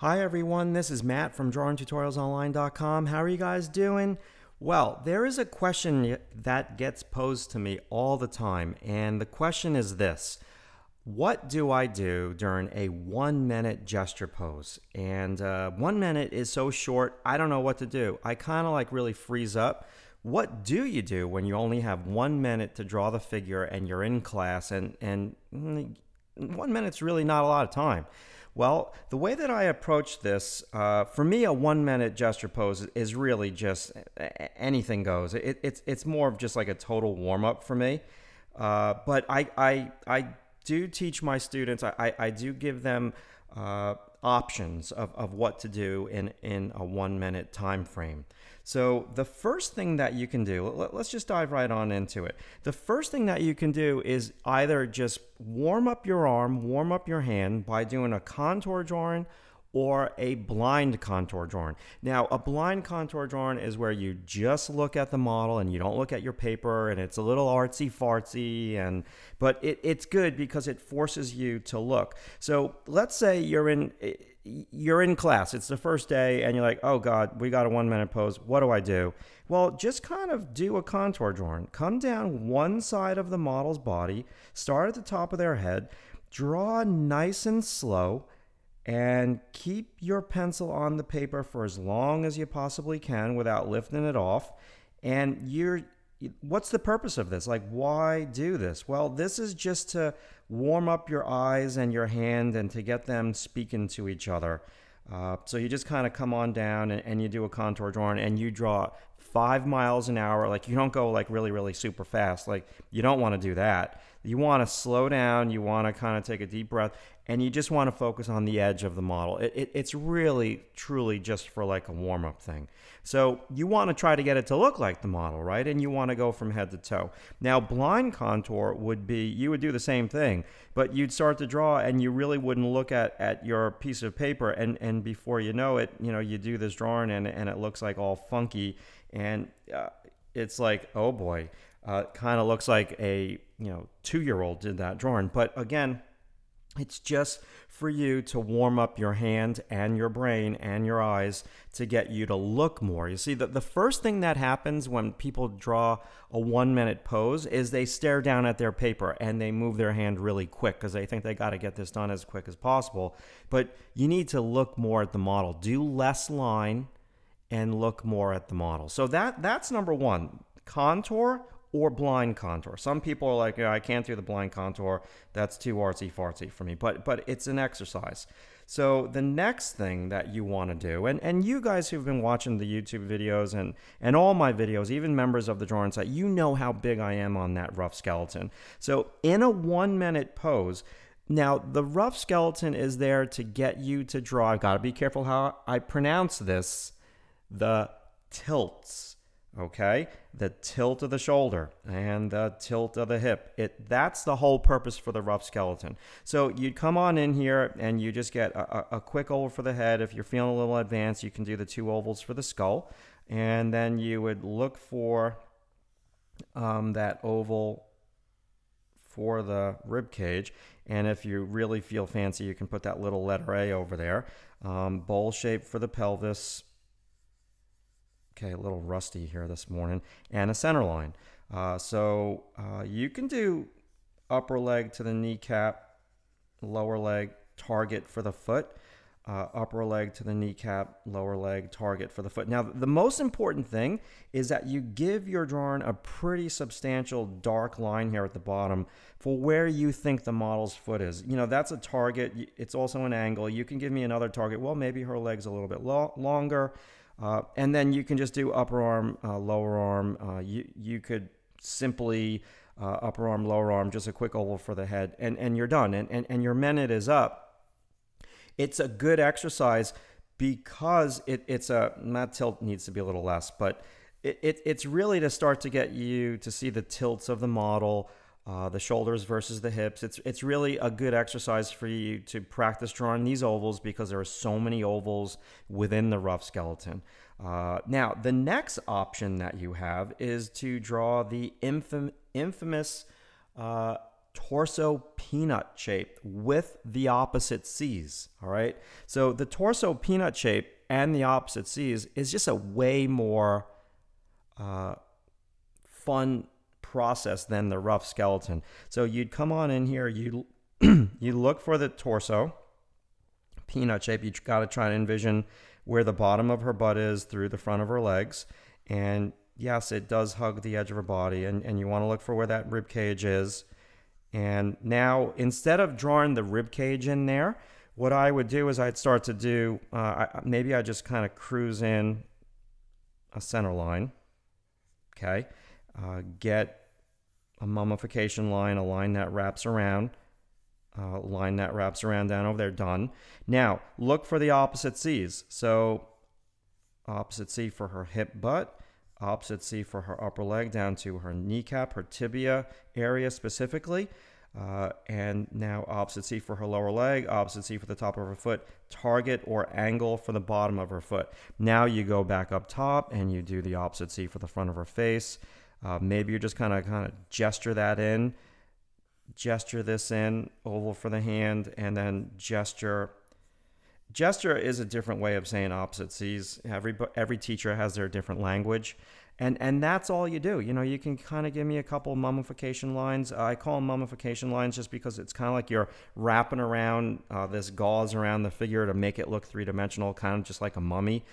Hi everyone, this is Matt from DrawingTutorialsOnline.com. How are you guys doing? Well, there is a question that gets posed to me all the time, and the question is this. What do I do during a 1 minute gesture pose? And 1 minute is so short, I don't know what to do. I kind of like really freeze up. What do you do when you only have 1 minute to draw the figure and you're in class and 1 minute's really not a lot of time? Well, the way that I approach this, for me, a 1 minute gesture pose is really just anything goes. It's more of just like a total warm up for me. But I do teach my students. I do give them options of what to do in a 1 minute time frame. So the first thing that you can do, let's just dive right on into it. The first thing that you can do is either just warm up your arm, warm up your hand by doing a contour drawing or a blind contour drawing. Now, a blind contour drawing is where you just look at the model and you don't look at your paper, and it's a little artsy-fartsy, but it's good because it forces you to look. So let's say you're in class, it's the first day, and you're like, oh God, we got a 1 minute pose, what do I do? Well, just kind of do a contour drawing. Come down one side of the model's body, start at the top of their head, draw nice and slow, and keep your pencil on the paper for as long as you possibly can without lifting it off. And what's the purpose of this? Like, why do this? Well, this is just to warm up your eyes and your hand and to get them speaking to each other. So you just kind of come on down and you do a contour drawing and you draw 5 miles an hour. Like, you don't go like really super fast. Like, you don't want to do that. You want to slow down. You want to kind of take a deep breath, and you just want to focus on the edge of the model. It's really, truly just for like a warm-up thing. So you want to try to get it to look like the model, right? And you want to go from head to toe. Now, blind contour would be, you would do the same thing, but you'd start to draw and you really wouldn't look at your piece of paper, and before you know it, you do this drawing and it looks like all funky, and it's like, oh boy, kind of looks like a 2-year-old did that drawing. But again, it's just for you to warm up your hand and your brain and your eyes to get you to look more. You see, the first thing that happens when people draw a 1 minute pose is they stare down at their paper and they move their hand really quick because they think they got to get this done as quick as possible. But you need to look more at the model. Do less line and look more at the model. So that's number one, contour or blind contour. Some people are like, I can't do the blind contour. That's too artsy-fartsy for me. But it's an exercise. So the next thing that you want to do, and you guys who've been watching the YouTube videos and all my videos, even members of the drawing site, you know how big I am on that rough skeleton. So in a 1 minute pose, now the rough skeleton is there to get you to draw. I've got to be careful how I pronounce this. The tilts. Okay, the tilt of the shoulder and the tilt of the hip. That's the whole purpose for the rough skeleton. So you'd come on in here and you just get a quick oval for the head. If you're feeling a little advanced, you can do the 2 ovals for the skull. And then you would look for that oval for the rib cage. And if you really feel fancy, you can put that little letter A over there. Bowl shape for the pelvis. Okay, a little rusty here this morning, and a center line. So you can do upper leg to the kneecap, lower leg, target for the foot, upper leg to the kneecap, lower leg, target for the foot. Now, the most important thing is that you give your drawing a pretty substantial dark line here at the bottom for where you think the model's foot is. That's a target. It's also an angle. You can give me another target. Well, maybe her leg's a little bit longer. And then you can just do upper arm, lower arm. You could simply upper arm, lower arm, just a quick oval for the head, and you're done. And your minute is up. It's a good exercise because that tilt needs to be a little less, but it's really to start to get you to see the tilts of the model, the shoulders versus the hips. It's really a good exercise for you to practice drawing these ovals because there are so many ovals within the rough skeleton. Now, the next option that you have is to draw the infamous torso peanut shape with the opposite C's. All right. So the torso peanut shape and the opposite C's is just a way more fun process than the rough skeleton. So you'd come on in here, you you look for the torso peanut shape. You got to try to envision where the bottom of her butt is through the front of her legs. And yes, it does hug the edge of her body. And you want to look for where that rib cage is. And now, instead of drawing the rib cage in there, what I would do is I'd start to do, maybe I just kind of cruise in a center line. Okay. Get a mummification line, a line that wraps around. Line that wraps around down over there, done. Now, look for the opposite C's. So, opposite C for her hip butt, opposite C for her upper leg down to her kneecap, her tibia area specifically. And now opposite C for her lower leg, opposite C for the top of her foot, target or angle for the bottom of her foot. Now you go back up top and you do the opposite C for the front of her face. Maybe you're just kind of gesture that in. Gesture this in, oval for the hand, and then gesture. Gesture is a different way of saying opposite C's. Every teacher has their different language, and that's all you do. You know, you can kind of give me a couple mummification lines. I call them mummification lines just because it's kind of like you're wrapping around this gauze around the figure to make it look three-dimensional, kind of just like a mummy.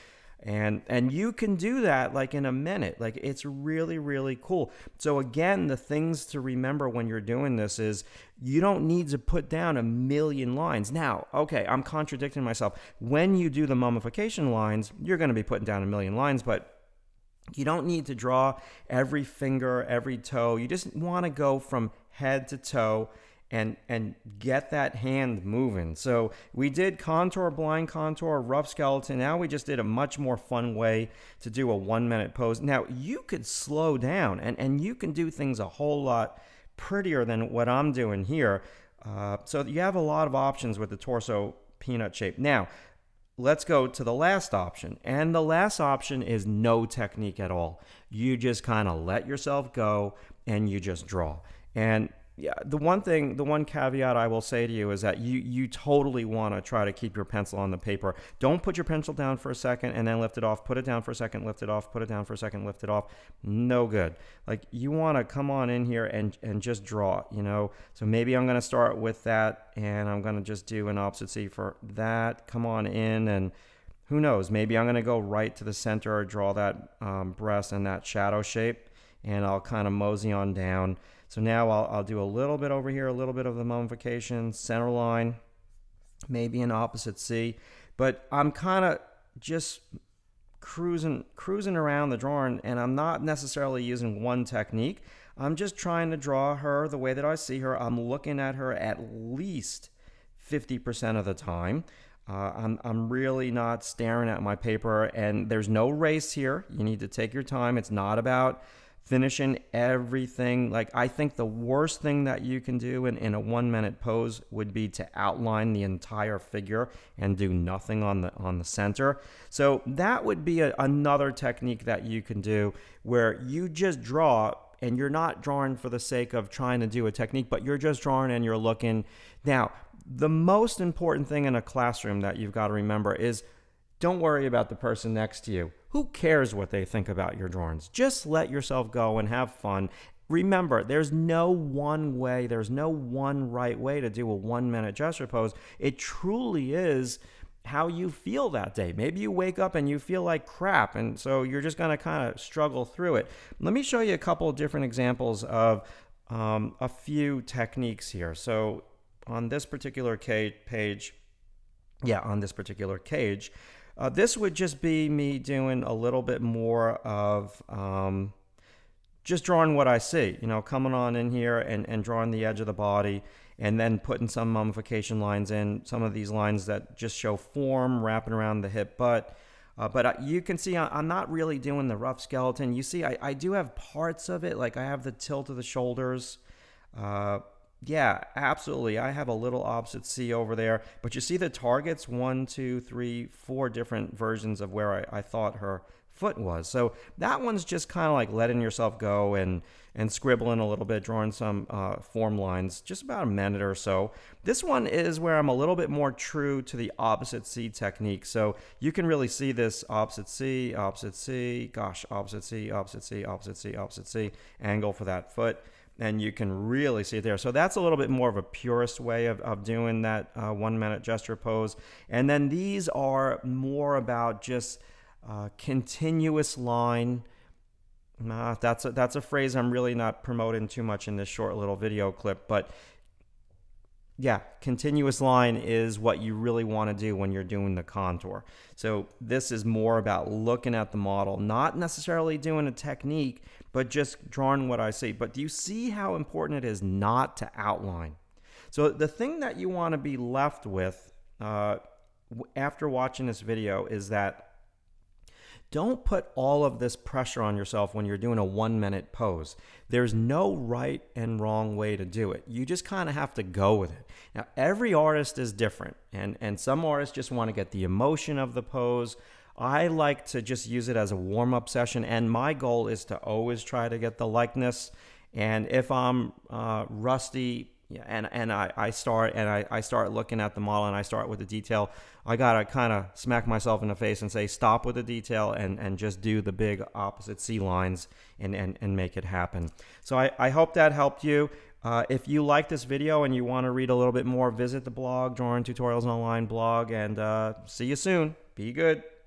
And you can do that like in a minute. Like, it's really, really cool. So again, the things to remember when you're doing this is you don't need to put down a million lines. Now, okay, I'm contradicting myself. When you do the mummification lines, you're going to be putting down a million lines, but you don't need to draw every finger, every toe. You just want to go from head to toe and get that hand moving. So we did contour, blind contour, rough skeleton. Now we just did a much more fun way to do a 1 minute pose. Now you could slow down and you can do things a whole lot prettier than what I'm doing here. So you have a lot of options with the torso peanut shape. Now let's go to the last option. And the last option is no technique at all. You just kind of let yourself go and you just draw. And yeah, the one caveat I will say to you is that you totally want to try to keep your pencil on the paper. Don't put your pencil down for a second and then lift it off. Put it down for a second, lift it off. Put it down for a second, lift it off. No good. Like, you want to come on in here and just draw, you know. So maybe I'm going to start with that and I'm going to just do an opposite C for that. Come on in, and who knows, maybe I'm going to go right to the center or draw that breast and that shadow shape, and I'll kind of mosey on down. So now I'll do a little bit over here, a little bit of the mummification, center line, maybe an opposite C. But I'm kind of just cruising around the drawing, and I'm not necessarily using one technique. I'm just trying to draw her the way that I see her. I'm looking at her at least 50% of the time. I'm really not staring at my paper, and there's no race here. You need to take your time. It's not about finishing everything. Like, I think the worst thing that you can do in a 1 minute pose would be to outline the entire figure and do nothing on the center. So that would be another technique that you can do, where you just draw, and you're not drawing for the sake of trying to do a technique, but you're just drawing and you're looking. Now, the most important thing in a classroom that you've got to remember is, don't worry about the person next to you. Who cares what they think about your drawings? Just let yourself go and have fun. Remember, there's no one way, there's no one right way to do a 1 minute gesture pose. It truly is how you feel that day. Maybe you wake up and you feel like crap, and so you're just going to kind of struggle through it. Let me show you a couple of different examples of a few techniques here. So on this particular page, this would just be me doing a little bit more of just drawing what I see, you know, coming on in here and drawing the edge of the body, and then putting some mummification lines in, some of these lines that just show form, wrapping around the hip butt. But you can see I'm not really doing the rough skeleton. You see, I do have parts of it, like I have the tilt of the shoulders. Yeah, absolutely. I have a little opposite C over there, but you see the targets, 1, 2, 3, 4 different versions of where I thought her foot was. So that one's just kind of like letting yourself go and scribbling a little bit, drawing some form lines, just about a minute or so. This one is where I'm a little bit more true to the opposite C technique. So you can really see this opposite C, gosh, opposite C, opposite C, opposite C, opposite C, angle for that foot. And you can really see it there. So that's a little bit more of a purist way of doing that 1 minute gesture pose. And then these are more about just continuous line. That's a phrase I'm really not promoting too much in this short little video clip, but yeah, continuous line is what you really want to do when you're doing the contour. So this is more about looking at the model, not necessarily doing a technique, but just drawing what I see. But do you see how important it is not to outline? So the thing that you want to be left with after watching this video is that don't put all of this pressure on yourself when you're doing a 1 minute pose. There's no right and wrong way to do it. You just kind of have to go with it. Now, every artist is different, and some artists just want to get the emotion of the pose. I like to just use it as a warm-up session, and my goal is to always try to get the likeness. And if I'm rusty, and I start looking at the model and I start with the detail, I gotta kind of smack myself in the face and say stop with the detail and just do the big opposite C lines and make it happen. So I hope that helped you. If you like this video and you want to read a little bit more, visit the blog, Drawing Tutorials Online blog, and see you soon. Be good.